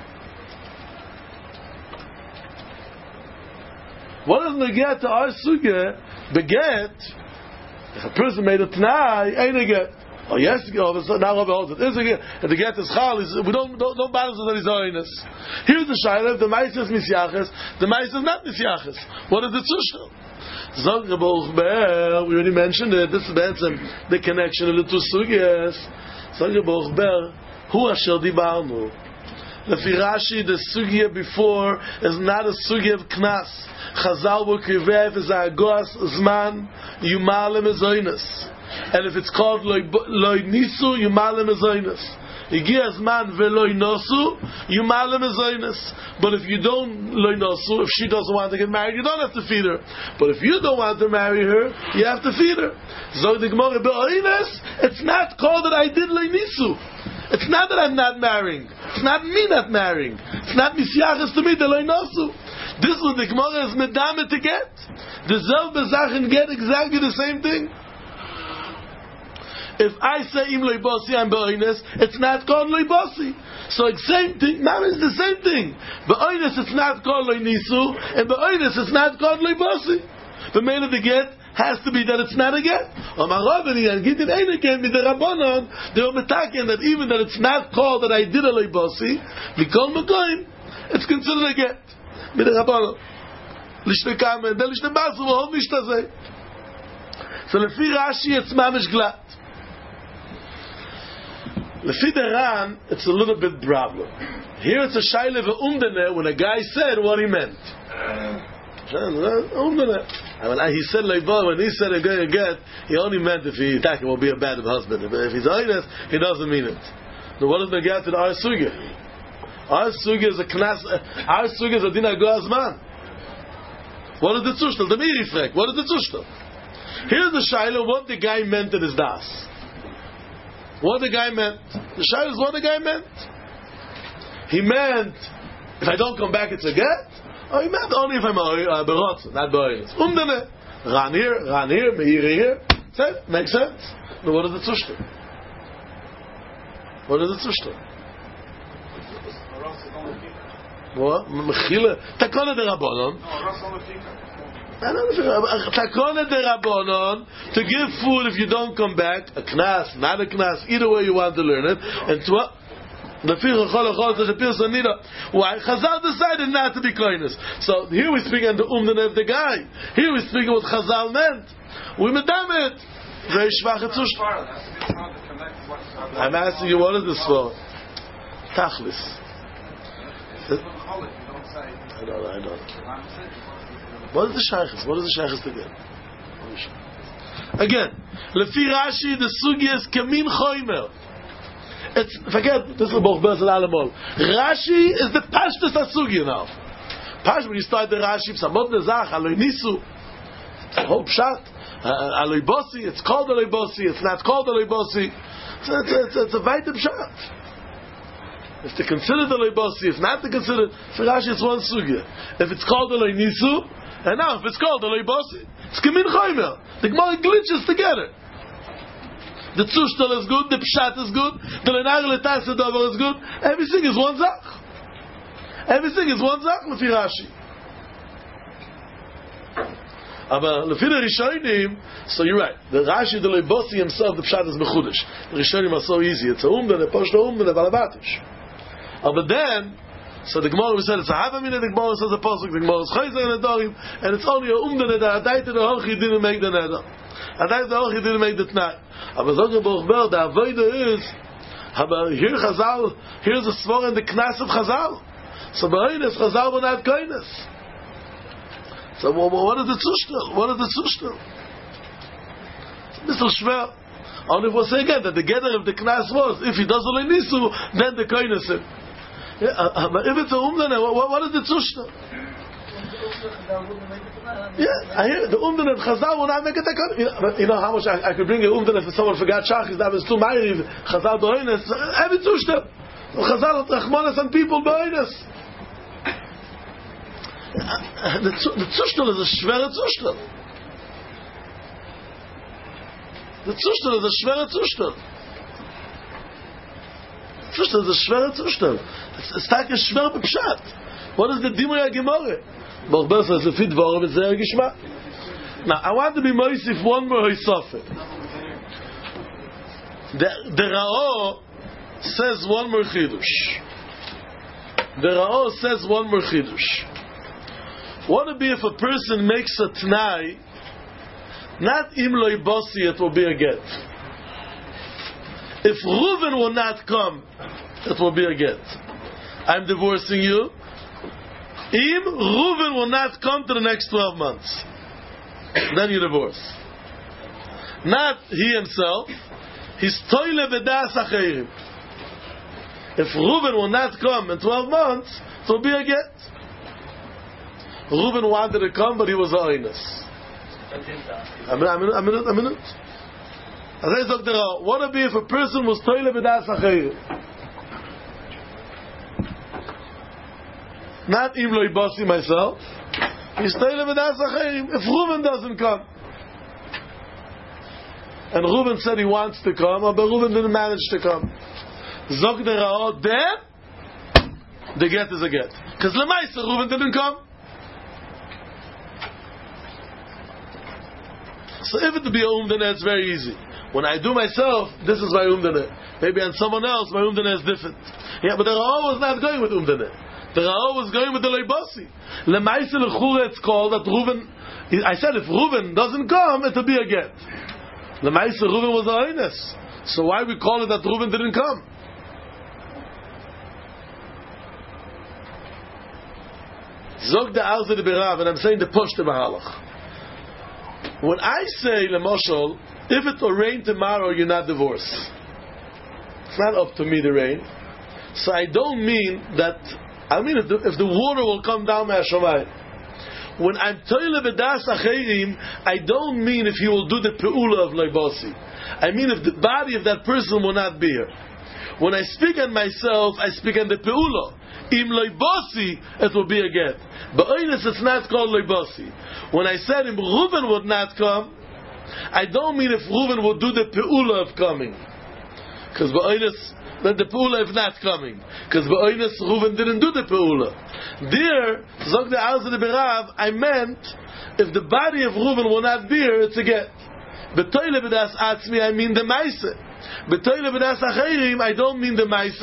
What does the get to our sugya? The get, if a person made a t'nai, ain't a get. Oh yes, now Rabbi holds it. Is a get. If the get is chal, we don't don't, don't balance that he's holiness. Here's the shayla: the ma'is is misyaches, the ma'is is not misyaches. What is the tzushel? Zog Rabbi Ber, we already mentioned it. This is the connection of the two sugyas. Zog Rabbi Ber, hu asher dibarnu. Lefi Rashi, the sugya before is not a sugya of knas. Chazal v'kivev is a goas zman yumalem ezoinus. And if it's called loy nisu, yumalem ezoinus. Igia zman veloy nosu, yumalem ezoinus. But if you don't loy nosu, if she doesn't want to get married, you don't have to feed her. But if you don't want to marry her, you have to feed her. Zog the Gemara be'oines, it's not called that I did loy nisu. It's not that I'm not marrying. It's not me not marrying. It's not misyachas to me that loy nosu. This is what the Gemara is medame to get. The zelbe zachen get exactly the same thing. If I say im loy bosi, I'm be'oines, it's not called loy bosi. So it's same thing. Now it's the same thing. Be'oines it's not called loy nisu, and be'oines it's not called loy bosi. The main of the get has to be that it's not a get. Amar Rabbi and Gitin ain't again with the Rabbanon. They were metaken that even that it's not called that I did a loy bosi, mikol makoim, it's considered a get. With the Rabbanon. Lishne kamen, then lishne basu, v'hom nishtazeh. So lefi Rashi it's mamish glat. Lefi the Ran, it's a little bit problem. Here it's a shayle ve'umdene when a guy said what he meant. Umdene. I mean, he said leibo, when he said a guy get, he only meant if he attack him will be a bad husband. If he's honest, he doesn't mean it. Now what does the get to the Ar Sugya? Our sugya is a knas. Our sugya is a din agazman. What is the tzushtel? The miri frek. What is the tzushtel? Here's the shaila. What the guy meant in his das. What the guy meant. The shaila is what the guy meant. He meant if I don't come back, it's a get. Or he meant only if I'm a berotz, not boys. Umdene. Ran here, ran here, meir here. Makes sense. But what is the tzushtel? What is the tzushtel? What? Mechila. Takona de Rabbanon. Takona de Rabbanon to give food if you don't come back. A knas, not a knas. Either way you want to learn it. And to what? Why? Chazal decided not to be kindness. So here we speak on the umden of the guy. Here we speak what Chazal meant. We medam it. Very schwach etzush. I'm asking you, what is this for? Tachlis. I don't, I don't. What is the shaykhs? What is the shaykhs again? Again, lefi Rashi, the sugi is kamin choimer. It's forget this is both Bezel Alamol. Rashi is the pashtus asugi now. Pash when you start the Rashi, samot nezach aloy nisu. It's a whole pshat. Aloy bosi. It's called aloy bosi. It's not called aloy bosi. It's it's it's, it's a vayte pshat. If to consider the loibosi, if not to consider, for Rashi it's one sugya. If it's called the loinisu, and now if it's called the loibosi, it's kamin choimer. The Gemara glitches together. The tzushtel is good, the pshat is good, the lenar letas davar is good. Everything is one zach. Everything is one zach lefi Rashi. Aber lefi the Rishonim, so you're right. The Rashi the loibosi himself, the pshat is mechudesh. The Rishonim are so easy. It's a umden, a poshto umden, a balabatish. But then, so the Gemara we said it's a havamina. The Gemara says a pasuk. The Gemara is chayzer and adorim, and it's only a umdane that adaita the hochi didn't make the neder. Adaita the hochi didn't make the t'nai. Aber zoger bochber the avoida is, aber here Chazal, here's a svor in the knas of Chazal. So ba'oines Chazal but not koines. So what is the tzushtel? What is the tzushtel? Misl Shver. Only if we say again that the gather of the Knas was, if he does Olay Nisu, then the Koine Sim. Yeah, uh, but if it's a Umdana, what, what is the Tzushta? Yeah, I hear the Umdana, Chazal will not make it a Koine. You know, you know how much I, I could bring an Umdana if someone forgot Shachis, that was too Ma'iriv, Chazal Doines, every Tzushta. Chazal Rachmanas and people Doines. The Tzushta is a Shver Tzushta. The Zustand is a schwerer Zustand. Zustand is a schwerer Zustand. It's like a schwerer Pshat. What is the Dimri HaGemorah? Bochber says, if it Dvorim, it's their Gishma. Now, I want to be Moisif one more Hoysofet. The, the Ra'o says one more Chidush. The Ra'o says one more Chidush. What would be if a person makes a T'nai, not im loy bosi, it will be a get. If Reuven will not come, it will be a get. I'm divorcing you. Im Reuven will not come to the next twelve months, then you divorce. Not he himself. He's toile v'das acherim. If Reuven will not come in twelve months, it will be a get. Reuven wanted to come, but he was a oinus. A minute, a minute, a minute. What would be if a person was toile b'das acherim? Not im loy bosi myself. He's toile b'das acherim. If Reuven doesn't come, and Reuven said he wants to come, but Reuven didn't manage to come, zog the ra'ot then the get is a get. Because lemaisa Reuven didn't come. So if it to be a umdana, it's very easy. When I do myself, this is my umdana. Maybe on someone else, my umdana is different. Yeah, but the Ra'o was not going with umdana. The Ra'o was going with the leibasi. Lemaisa l'chure, it's called that Reuven. I said if Reuven doesn't come, it'll be a get. Lemaisa Reuven was a heinous. So why we call it that Reuven didn't come? Zog the Alze de Berav, and I'm saying the Poshte Mahalach. When I say, Lemoshol, if it will rain tomorrow, you're not divorced. It's not up to me to rain. So I don't mean that, I mean if the, if the water will come down Me'ashamayim. When I'm toile b'das acherim, I don't mean if he will do the pe'ula of leibasi. I mean if the body of that person will not be here. When I speak on myself, I speak on the pe'ula. Im leibasi, it will be a get. But oinus, it's not called leibasi. When I said if Reuven would not come, I don't mean if Reuven would do the pe'ula of coming. Because ba'oinus, that the pe'ula is not coming. Because ba'oinus, Reuven didn't do the pe'ula. There, zog the Alze de Berav, I meant if the body of Reuven will not be here, it's a get. B'toile b'das atzmi, I mean the maise. B'toile b'das acherim, I don't mean the maise.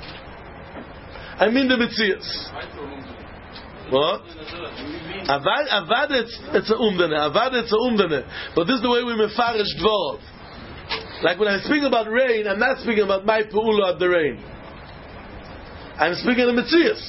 I mean the mitzias. What? Avad, avad it's, it's a umdane. Avad it's a umdane. But this is the way we mefarish dvorov. Like when I'm speaking about rain, I'm not speaking about my pe'ula of the rain. I'm speaking of mitzias.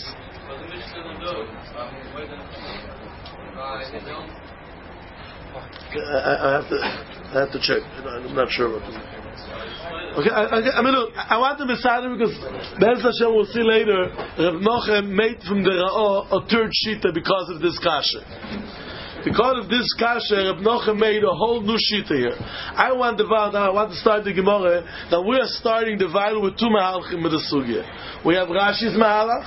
I, I have to, I have to check. I'm not sure about this. Okay, I, I, I mean, look, I want to be silent because Be'ez Hashem will see later Reb Nochem made from the Ra'o a third shita because of this kasha. Because of this kasha, Reb Nochem made a whole new shita here. I want the Val, I want to start the Gemara, that we are starting the Val with two Mahalchim with the Sugya. We have Rashi's Mahalach.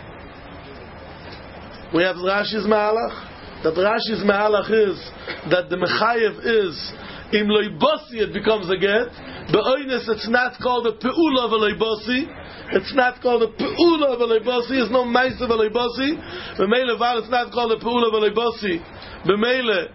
We have Rashi's Mahalach. That Rashi's Mahalach is that the Mechayev is Im loy bosi, it becomes a get. Be'oinus, it's not called a pe'ula of a leibosi. It's not called a pe'ula of a leibosi. It's no maise of a leibosi. B'meile val, it's not called a pe'ula of a leibosi. B'meile,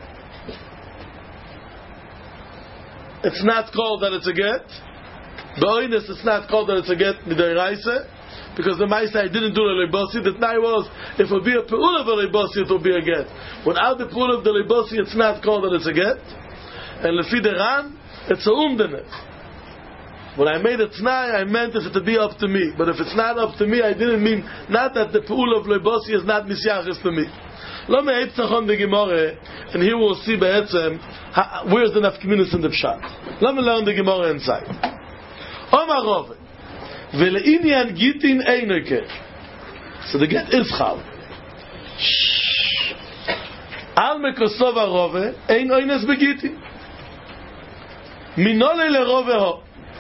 it's not called that it's a get. Be'oinus, it's not called that it's a get midayraise. Because the maise I didn't do a leibosi. The t'nai was, if it would be a pe'ula of a leibosi, it will be a get. Without the pe'ula of the leibosi, it's not called that it's a get. And lefi the ran, it's a umdane. When I made a t'nai, I meant if it to be up to me. But if it's not up to me, I didn't mean, not that the pe'ula of leibosi is not misyachis to me. Lama Eitzachon the Gemara, and here we'll see Be'etzem, where's the nafkaminas in the Pshat. Let me learn the Gemara inside. Omar Rove, Vele'inyan Gitin Eineke. So the get is Chal. Al Mekosov Rove, Ein Oines Begitin. Minole Le Rove Ho.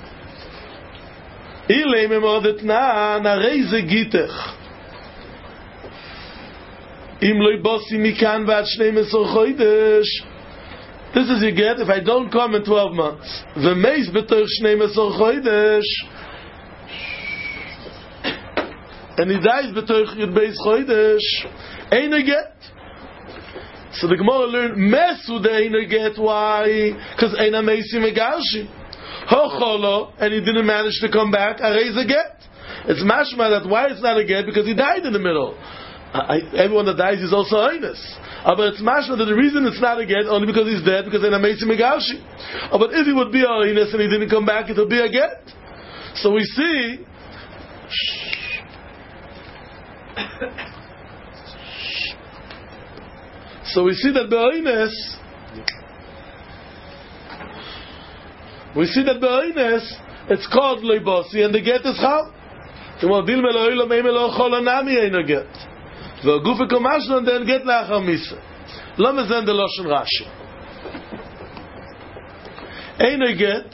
Ilei Memodet Na, Narei Ze Gitech. Im loy bosi mikan vat shneimesor chodesh. This is you get if I don't come in twelve months. The meis betoch shneimesor chodesh. And he dies betoch yud beis chodesh. Ein get. So the Gemara learned mesu de ein get. Why? Because ein meisi megarshi. Hocholo, and he didn't manage to come back. Arei ze get. It's mashma that why it's not a get because he died in the middle. I, everyone that dies is also oinus. Uh, but it's mashma that the reason it's not a get only because he's dead because then amazing megashi. Uh, but if he would be a oinus and he didn't come back, it will be a get. So we see. So we see that be'oinus. We see that be'oinus it's called leibosi and the get is chal. Tomodil meloilo meimelo cholonami ain't a get. והגוף וקומש and then get לאחר מיסה. לא מזן דלושן רש"י. אין גט.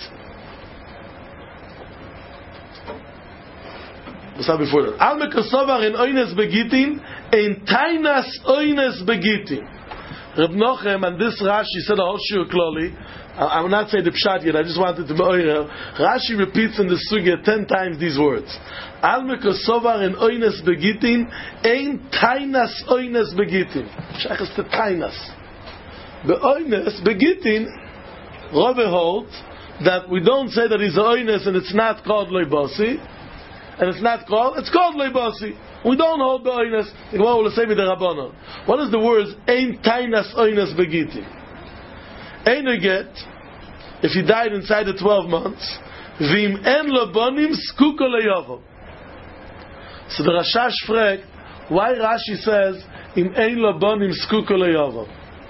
We saw before that. Al mekasovar in oines begitin, in tainas oines begitin. Reb Nochem and this Rashi said the whole shiur kloli. I will not say the pshat yet. I just wanted to be oirer. Rashi repeats in the sugya ten times these words. Al mekosovar en oines begitin, ein tainas oines begitin. Shachas to tainas. Be oines begitin, Rove holds that we don't say that he's a oines and it's not called loibasi, and it's not called, it's called loibasi. We don't hold the oines. The Gemara will say with the Rabbanon. What is the words ein tainas oines begitin? Ein get, if he died inside the twelve months, vim en labonim skuko leyavom. So the Rashash fragt, why Rashi says im ein labonim skuko leyavom?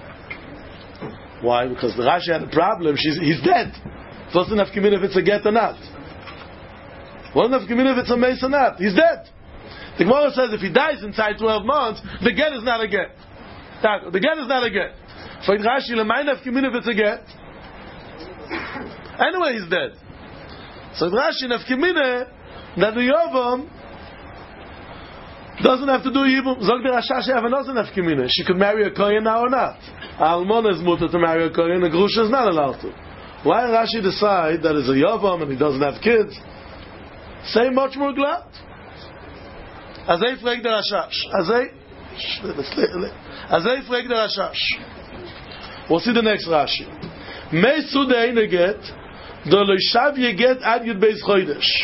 Why? Because the Rashi had a problem. She's, he's dead. Doesn't have kimin if it's a get or not. Doesn't have kimin if it's a mace or not. He's dead. The Gemara says if he dies inside twelve months, the get is not a get. The get is not a get. So in Rashi, lemein have kimin if it's a get. Anyway, he's dead. So in Rashi, have kimin that the Yovam doesn't have to do Yibum. Zog the Rashash have doesn't have kimin. She could marry a Kohen now or not. Almona is mutter to marry a Kohen, a Grusha is not allowed to. Why did Rashi decide that is a Yovam and he doesn't have kids? Say much more glad. Azay frag the Rashash. Azay Azay frag the Rashash. We'll see the next Rashi. Mei Sudei neget, do lo shav yeget ad yud beis chodesh.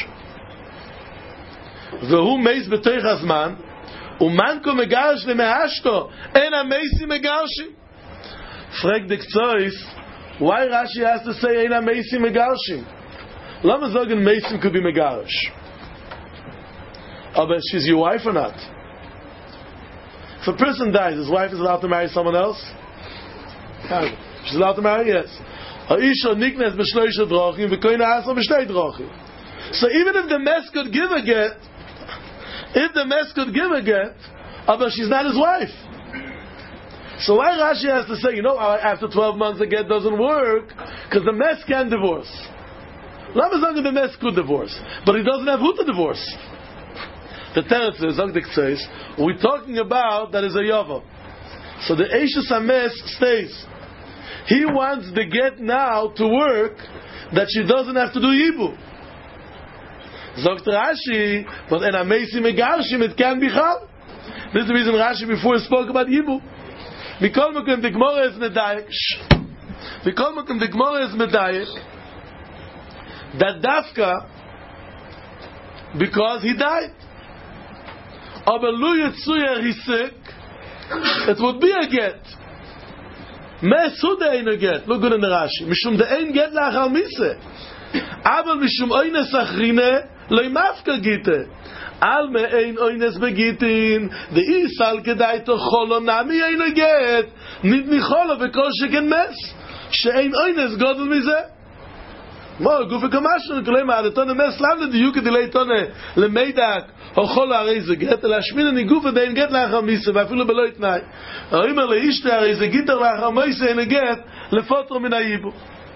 Vehu meis b'toich hazman, umanko megarsh lemeashto, en ha-meisi megarshim. Frag the Ktsois, why Rashi has to say en ha-meisi megarshim? Lama zogen meisim could be megarsh. Oh, but she's your wife or not? If a person dies, his wife is allowed to marry someone else? She's allowed to marry, yes. So even if the mess could give a get, if the mess could give a get, but she's not his wife. So why Rashi has to say, you know, after twelve months the get doesn't work, because the mess can divorce. Lamazang the mess could divorce, but he doesn't have who to divorce. The teretz is, says, we're talking about that is a yavam. So the Eishes HaMes stays. He wants the get now to work that she doesn't have to do Yibum. Zogt Rashi, but in Amesi Megarshim it can be Chal. This is the reason Rashi before spoke about Yibum. Mikol Mokum the Gemara is Medayek. Mikol Mokum the Gemara is Medayek. That Dafka, because he died. Aber Lu Yitzuyer he's sick, it would be a get. Me suda ein get. Look good in the Rashi. Mishum de ein get lachal mise. Aber mishum oine sachrine loy mafka gite. Al me ein oynes begitin, the isal kedai to cholo nami ein get, nit ni cholo v'kol sheken mes, she'ein oynes godel mize. Mo, gufe kamashon, kolema, adetone mes lavle di yuke dilei tone, lemeidak, ho cholo arei ze get, el ashmina ni gufe dein get lachar mise, vafilu belo itnai. Oimer leishte arei ze gitter lachar mise ein get, lefotro min hayibu.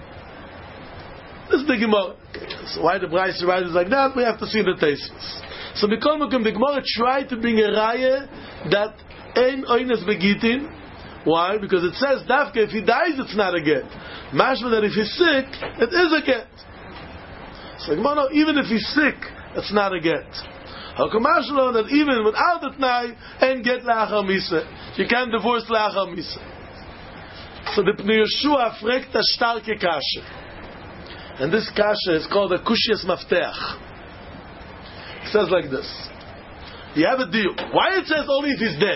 This is the Gemara. So why the Braisa writes like that? We have to see the tastes. So because the Gemara tried to bring a raya that ein oynes begitin. Why? Because it says Dafke, if he dies, it's not a get. Mashma that if he's sick, it is a get. So Gemara, no, even if he's sick, it's not a get. How come Mashma that even without the tnai, ein get lachar misa. You can't divorce lachar misa. So the Pnei Yeshua fragt a starke kasha. And this kasha is called a Kushiyas Mafteach. It says like this. You have a deal. Why it says only if he's dead?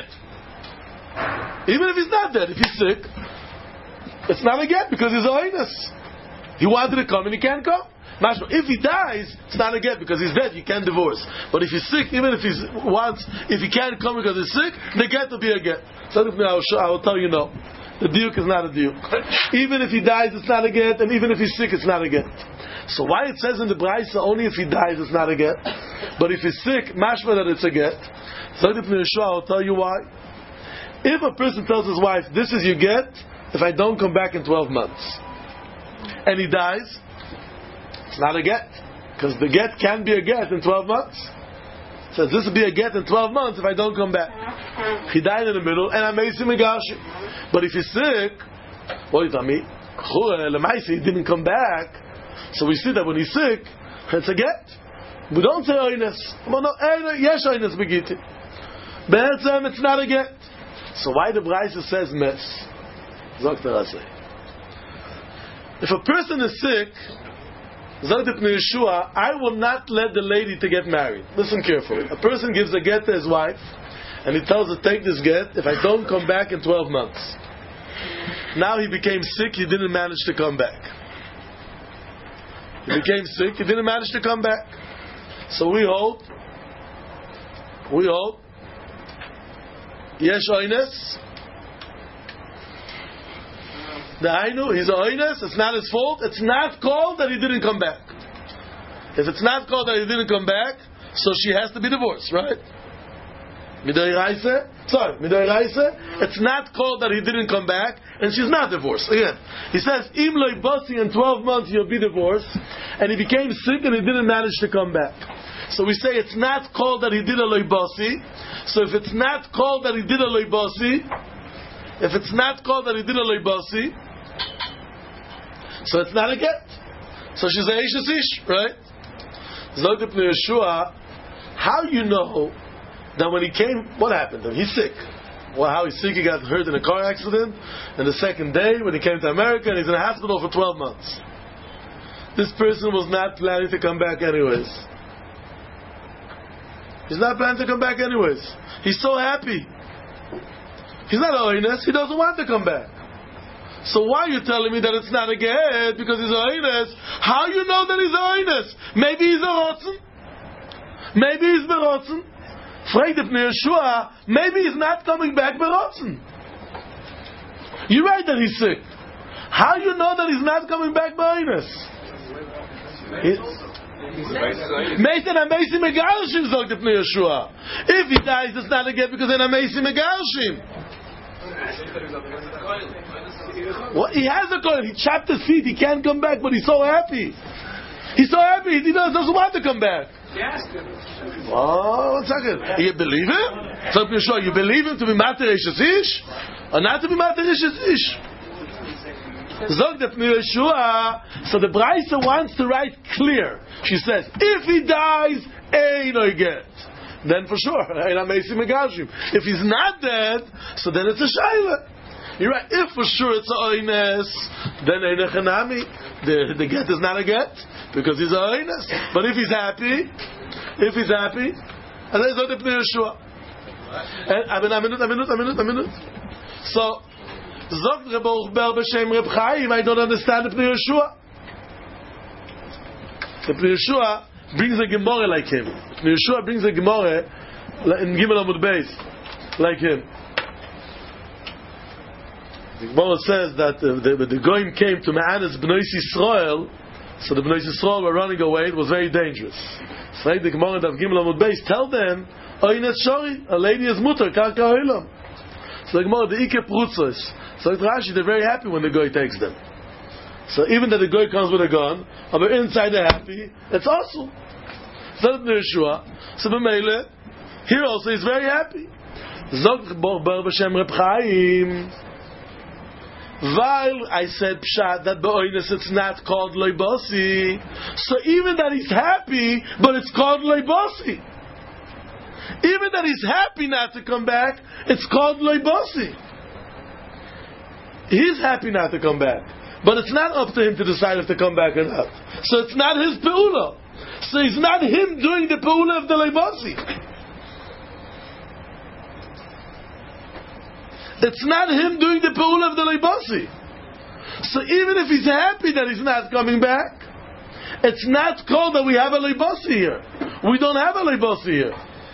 Even if he's not dead, if he's sick, it's not a get because he's a heinous. He wanted to come and he can't come. If he dies, it's not a get because he's dead, you can't divorce. But if he's sick, even if he wants, if he can't come because he's sick, the get will be a get. So I will, show, I will tell you no. The diuk is not a diuk. Even if he dies, it's not a get, and even if he's sick, it's not a get. So why it says in the Braisa only if he dies, it's not a get, but if he's sick, mashma that it's a get. So I'll tell you why. If a person tells his wife, "This is your get," if I don't come back in twelve months, and he dies, it's not a get, because the get can be a get in twelve months. It says this will be a get in twelve months if I don't come back. He died in the middle, and I made him a gashi. But if he's sick, what do you tell me? He didn't come back. So we see that when he's sick, it's a get. We don't say oynes. Yes, oynes begiti. Be'etzem, it's not a get. So why the Braisa says mes? Zok terasei. If a person is sick, Zok Pnei Yeshua, I will not let the lady to get married. Listen carefully. A person gives a get to his wife, and he tells her, take this get if I don't come back in twelve months. Now he became sick, he didn't manage to come back. He became sick, he didn't manage to come back. So we hold, we hold, yesh oynes. The Ainu, he's a oynes, it's not his fault, it's not called that he didn't come back. If it's not called that he didn't come back, so she has to be divorced, right? Midoi Raisa, sorry, Midoi Raisa, it's not called that he didn't come back, and she's not divorced. Again, he says, Im loy basi, in twelve months you'll be divorced, and he became sick and he didn't manage to come back. So we say it's not called that he did a loy basi. So if it's not called that he did a loy basi, if it's not called that he did a loy basi, so it's not a get. So she's a Eishes Ish, right? Zog Pnei Yeshua, how you know that when he came, what happened? He's sick. Well, how he's sick, he got hurt in a car accident, and the second day, when he came to America, and he's in a hospital for twelve months. This person was not planning to come back anyways. He's not planning to come back anyways. He's so happy. He's not oynes, he doesn't want to come back. So why are you telling me that it's not a get because he's oynes? How you know that he's oynes? Maybe he's a rotzen. Maybe he's berotzen. Fragt Pnei Yeshua, maybe he's not coming back berotzen. You're right that he's sick. How you know that he's not coming back oynes? Meisen Amesi Megalshim, sagt Pnei Yeshua. If he dies, it's not a get because then Amesi Megalshim. Well, he has a coin. He chopped his feet. He can't come back, but he's so happy. He's so happy. He doesn't want to come back. Oh, one second. You believe him? So Pnei Yeshua, you believe him to be Mater Eishes Ish, or not to be Mater Eishes Ish? Zog the Pnei Yeshua. So the Braisa wants to write clear. She says, if he dies, ein no get. Then for sure, ein amesi megashim. If he's not dead, so then it's a shayla. You're right. If for sure it's a oynes, then ein echanami. The the get is not a get because he's a oynes. But if he's happy, if he's happy, and then Zog the Pnei Yeshua. A minute, a minute, a minute, a minute. So. Zog Reb Ochber b'shem Reb Chaim, I don't understand the Pnei Yeshua. The Pnei Yeshua, brings a Gemara like him. Yeshua brings a Gemara in Gimel Amud Beis like him. The Gemara says that uh, the, the Goyim came to Ma'anis Bnei Yisrael, so the Bnei Yisrael were running away. It was very dangerous. So the Gemara of Gimel Amud Beis tell them, Oynes Shori, a lady is mutter, karka oilam. So the Gemara, the Ike Prutzos. So it's Rashi, they're very happy when the Goy takes them. So even that the Goy comes with a gun, but inside they're happy, it's also. So the Yeshua, so the Mele, here also he's very happy. Zog Bar B'Shem Reb Chaim. While I said Pshat that B'Oines it's not called Leibasi, so even that he's happy, but it's called Leibasi. Even that he's happy not to come back, it's called Leibasi. He's happy not to come back, but it's not up to him to decide if to come back or not. So it's not his Pe'ula. So it's not him doing the Pe'ula of the Leibasi. It's not him doing the Pe'ula of the Leibasi. So even if he's happy that he's not coming back, it's not called that we have a Leibasi here. We don't have a Leibasi here.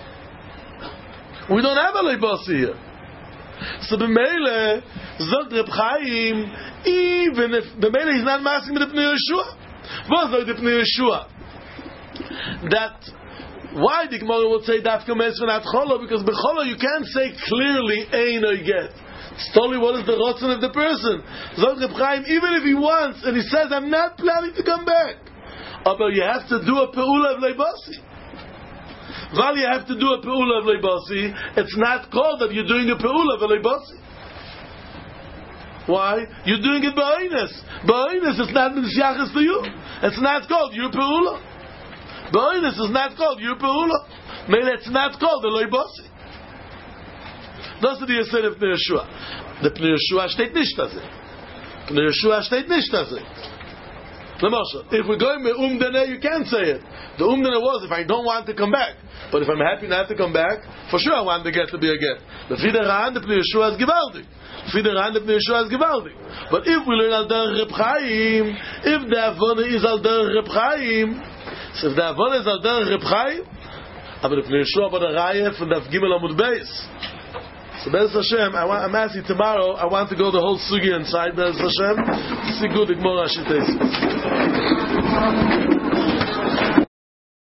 We don't have a Leibasi here. So the Mele, Zog Reb Chaim, even if the Mele is not masking with the Pnei Yeshua, was like the Pnei Yeshua, that why the Gemara would say Dafka Mesven at Cholo, because B'Cholo you can't say clearly Ein or Get. It's totally what is the rotzen of the person. Zog Reb Chaim, even if he wants and he says I'm not planning to come back, but you have to do a Pe'ula of Leibasi. While you have to do a Pe'ula of Leibasi, it's not called that you're doing a Pe'ula of a Leibasi. Why? You're doing it Ba'oines. Ba'oines is not Misyachas to you. It's not called your Pe'ula. Ba'oines is not called your Pe'ula. Maybe it's not called the Leibasi. Das ist die Yesed of Pnei Yeshua. The Pnei Yeshua steht nicht da sind. Pnei Yeshua steht nicht da sind. If we're going with Umdane, you can't say it. The Umdane was if I don't want to come back. But if I'm happy not to come back, for sure I want the get to be a get. The Fider Ran, the Pnei Yeshua is Givaldi. Fider Ran, the Pnei Yeshua is Givaldi. But if we learn Al Der Reb Chaim, if the Avona is Al Der Reb Chaim, so if the Avona is Al Der Reb Chaim, aber the Pnei Yeshua but a Raya from the Gimel Amud Beis. So Be'ez Hashem, I want, I'm asking tomorrow, I want to go the whole Sugi inside, Be'ez Hashem, see good Igmor Hashitesi.